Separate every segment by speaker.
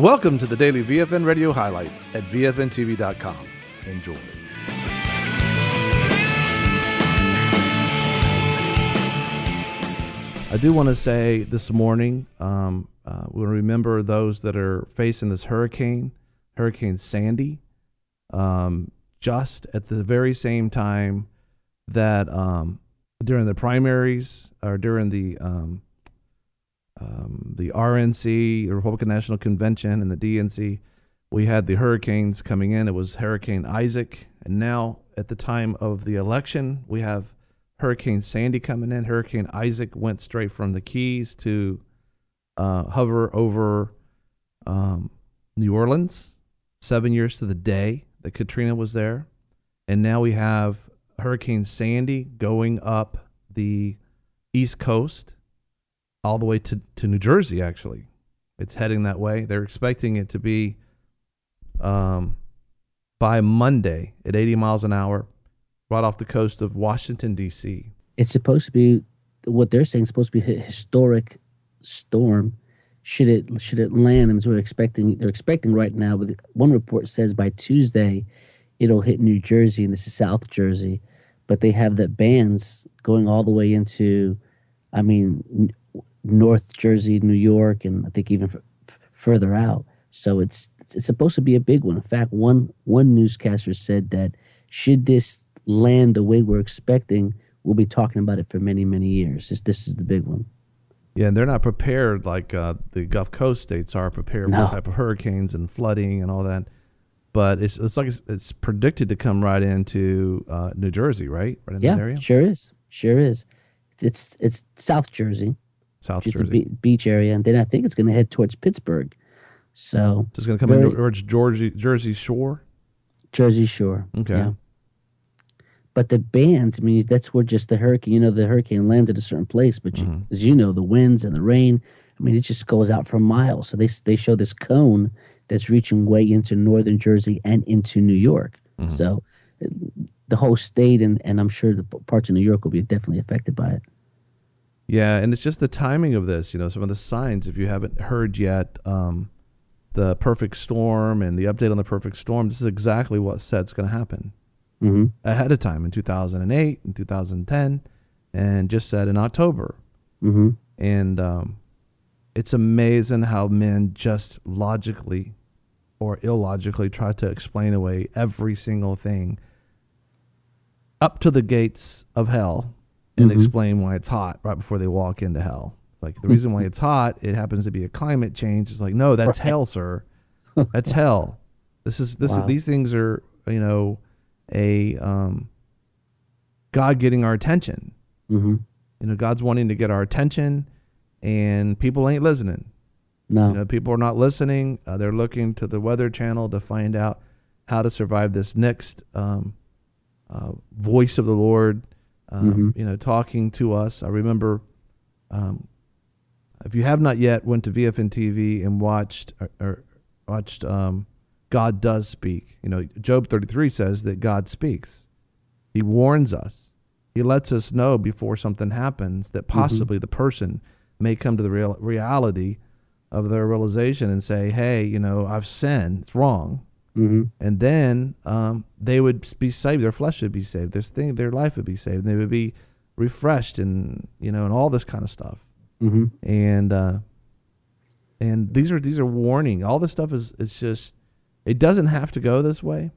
Speaker 1: Welcome to the daily VFN radio highlights at VFNTV.com. Enjoy. I do want to say this morning, we'll remember those that are facing this hurricane, Hurricane Sandy, just at the very same time that during the primaries or during the RNC, the Republican National Convention, and the DNC, we had the hurricanes coming in. It was Hurricane Isaac, and now at the time of the election, we have Hurricane Sandy coming in. Hurricane Isaac went straight from the Keys to hover over New Orleans, 7 years to the day that Katrina was there. And now we have Hurricane Sandy going up the East Coast all the way to New Jersey, actually. It's heading that way. They're expecting it to be by Monday at 80 miles an hour, right off the coast of Washington, D.C.
Speaker 2: It's supposed to be, what they're saying, supposed to be a historic storm. Should it land, as they're expecting right now, but one report says by Tuesday it'll hit New Jersey, and this is South Jersey, but they have the bands going all the way into, North Jersey, New York, and I think even further out. So it's supposed to be a big one. In fact, one newscaster said that should this land the way we're expecting, we'll be talking about it for many, many years. This is the big one.
Speaker 1: Yeah, and they're not prepared like the Gulf Coast states are prepared for the type of hurricanes and flooding and all that. But it's like it's predicted to come right into New Jersey, right? Right in that area?
Speaker 2: Sure is. It's South Jersey.
Speaker 1: Jersey.
Speaker 2: The beach area, and then I think it's going to head towards Pittsburgh. So
Speaker 1: it's going to come in towards Jersey Shore?
Speaker 2: Jersey Shore.
Speaker 1: Okay. Yeah.
Speaker 2: But the bands, that's where just the hurricane, the hurricane lands at a certain place, but as you know, the winds and the rain, it just goes out for miles. So they show this cone that's reaching way into northern Jersey and into New York. Mm-hmm. So the whole state and I'm sure the parts of New York will be definitely affected by it.
Speaker 1: Yeah, and it's just the timing of this, some of the signs, if you haven't heard yet, the perfect storm and the update on the perfect storm, this is exactly what said's going to happen.
Speaker 2: Mm-hmm.
Speaker 1: Ahead of time in 2008 and 2010, and just said in October.
Speaker 2: Mm-hmm.
Speaker 1: And it's amazing how men just logically or illogically try to explain away every single thing up to the gates of hell and explain why it's hot right before they walk into hell. It's like the reason why it's hot, it happens to be a climate change. It's like, no, that's hell, sir. That's hell. These things are, God getting our attention.
Speaker 2: Mm-hmm.
Speaker 1: God's wanting to get our attention, and people ain't listening.
Speaker 2: No.
Speaker 1: People are not listening. They're looking to the Weather Channel to find out how to survive this next voice of the Lord, talking to us. I remember, if you have not yet went to VFN TV and watched God does speak. Job 33 says that God speaks. He warns us. He lets us know before something happens that possibly the person may come to the reality of their realization and say, hey, I've sinned. It's wrong.
Speaker 2: Mm-hmm.
Speaker 1: And then they would be saved. Their flesh would be saved. Their life would be saved. And they would be refreshed and all this kind of stuff.
Speaker 2: Mm-hmm.
Speaker 1: And these are warning. All this stuff is just, it doesn't have to go this way.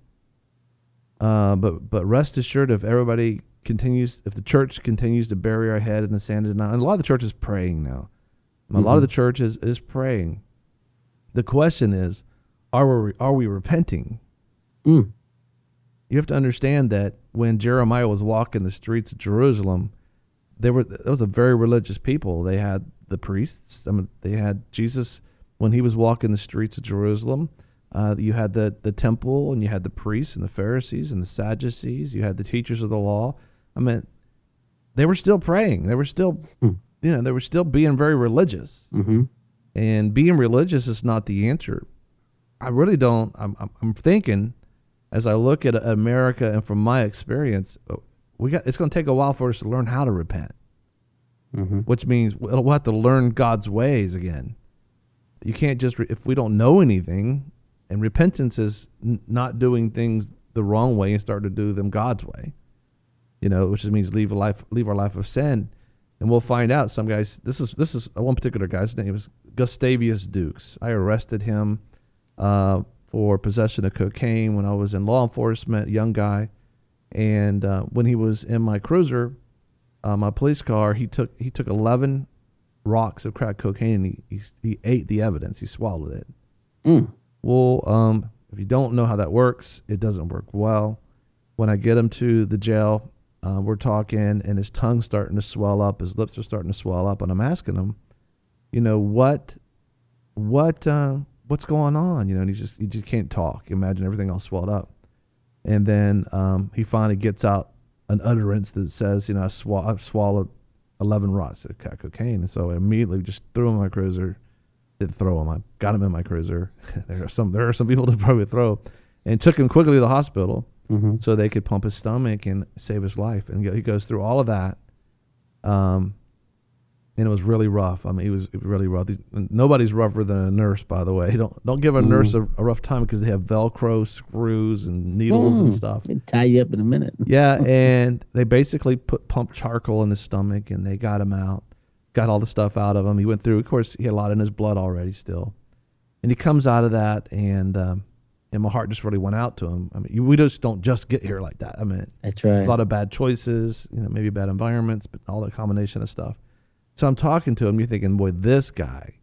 Speaker 1: But rest assured, if everybody continues, if the church continues to bury our head in the sand and a lot of the church is praying now. A lot of the church is praying. The question is, are we repenting?
Speaker 2: You
Speaker 1: have to understand that when Jeremiah was walking the streets of Jerusalem, there was a very religious people. They had the priests. They had Jesus when he was walking the streets of Jerusalem. You had the temple, and you had the priests and the Pharisees and the Sadducees. You had the teachers of the law. They were still praying. They were still, they were still being very religious.
Speaker 2: Mm-hmm.
Speaker 1: And being religious is not the answer. I really don't. I'm thinking, as I look at America, and from my experience, it's going to take a while for us to learn how to repent. Which means we'll have to learn God's ways again. You can't just, if we don't know anything, and repentance is not doing things the wrong way and start to do them God's way, which means leave our life of sin. And we'll find out some guys, this is one particular guy's name is Gustavus Dukes. I arrested him for possession of cocaine when I was in law enforcement, young guy. And when he was in my cruiser, my police car, he took 11 rocks of crack cocaine, and he ate the evidence. He swallowed it. Well, if you don't know how that works, it doesn't work well. When I get him to the jail, we're talking, and his tongue's starting to swell up, his lips are starting to swell up, and I'm asking him, what's going on? And he just can't talk. You imagine everything all swelled up. And then he finally gets out an utterance that says, I've swallowed 11 rocks of crack cocaine. And so I immediately just threw him in my cruiser. Didn't throw him. I got him in my cruiser. There are some people to probably throw, and took him quickly to the hospital so they could pump his stomach and save his life. And he goes through all of that. And it was really rough. I mean, it was really rough. Nobody's rougher than a nurse, by the way. Don't give a nurse a rough time, because they have Velcro screws and needles and stuff.
Speaker 2: They tie you up in a minute.
Speaker 1: Yeah, and they basically pumped charcoal in his stomach, and they got him out, got all the stuff out of him. He went through. Of course, he had a lot in his blood already still, and he comes out of that, and my heart just really went out to him. I mean, we just don't just get here like that. I mean,
Speaker 2: that's right.
Speaker 1: A lot of bad choices, maybe bad environments, but all that combination of stuff. So I'm talking to him. You're thinking, boy, this guy,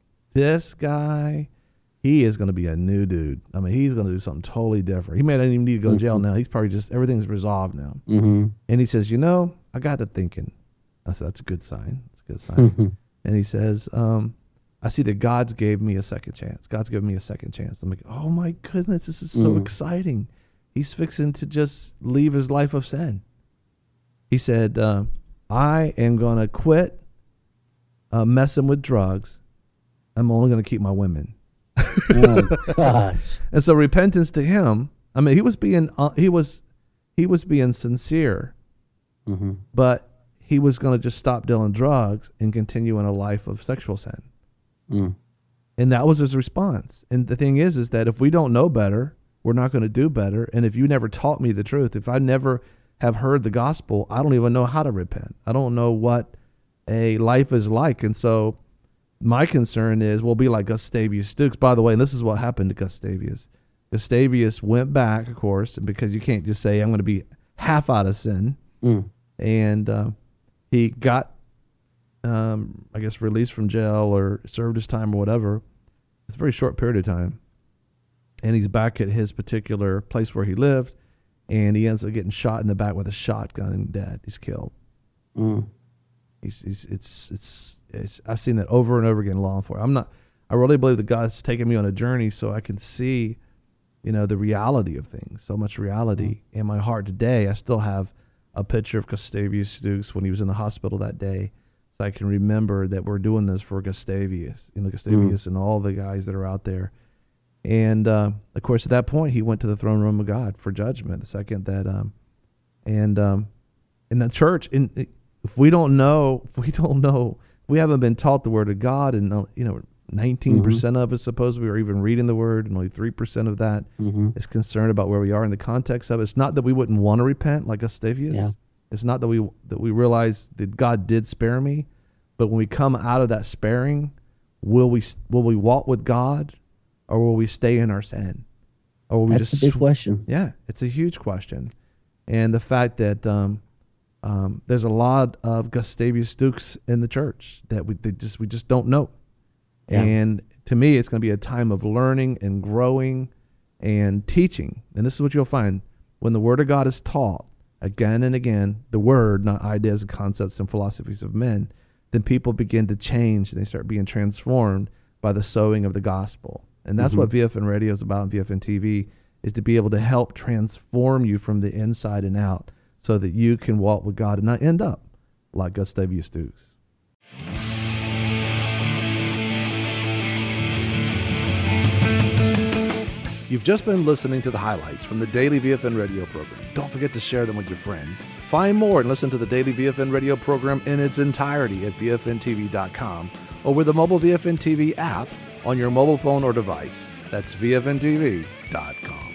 Speaker 1: he is going to be a new dude. I mean, he's going to do something totally different. He may not even need to go to jail now. He's probably everything's resolved now. And he says, I got to thinking. I said, that's a good sign. That's a good sign. And he says, I see that God's gave me a second chance. God's given me a second chance. I'm like, oh my goodness, this is so exciting. He's fixing to just leave his life of sin. He said, I am going to quit messing with drugs. I'm only going to keep my women.
Speaker 2: Oh gosh!
Speaker 1: And so repentance to him, I mean, he was being sincere, but he was going to just stop dealing drugs and continue in a life of sexual sin. And that was his response. And the thing is that if we don't know better, we're not going to do better. And if you never taught me the truth, if I never have heard the gospel, I don't even know how to repent. I don't know what a life is like. And so my concern is we'll be like Gustavus Dukes. By the way, and this is what happened to Gustavus. Gustavus went back, of course, because you can't just say, I'm going to be half out of sin. And he got, I guess, released from jail or served his time or whatever. It's a very short period of time. And he's back at his particular place where he lived, and he ends up getting shot in the back with a shotgun and dead. He's killed. I've seen that over and over again in law enforcement. I really believe that God's taken me on a journey so I can see, the reality of things, so much reality in my heart today. I still have a picture of Gustavus Dukes when he was in the hospital that day. So I can remember that we're doing this for Gustavus, Gustavus and all the guys that are out there. And, of course, at that point, he went to the throne room of God for judgment. The second that, in the church, if we don't know, we haven't been taught the word of God, and 19% of us supposedly are even reading the word, and only 3% of that is concerned about where we are in the context of it. It's not that we wouldn't want to repent like Gustavus. Yeah. It's not that we realize that God did spare me, but when we come out of that sparing, will we walk with God, or will we stay in our sin? Or will we
Speaker 2: That's a big question.
Speaker 1: Yeah, it's a huge question, and the fact that there's a lot of Gustavus Dukes in the church that we just don't know. Yeah. And to me, it's going to be a time of learning and growing and teaching. And this is what you'll find when the Word of God is taught again and again, the Word, not ideas and concepts and philosophies of men, then people begin to change and they start being transformed by the sowing of the gospel. And that's what VFN Radio is about, and VFN TV, is to be able to help transform you from the inside and out, so that you can walk with God and not end up like Gustavus Dukes. You've just been listening to the highlights from the Daily VFN Radio program. Don't forget to share them with your friends. Find more and listen to the Daily VFN Radio program in its entirety at VFNTV.com or with the mobile VFN TV app on your mobile phone or device. That's vfntv.com.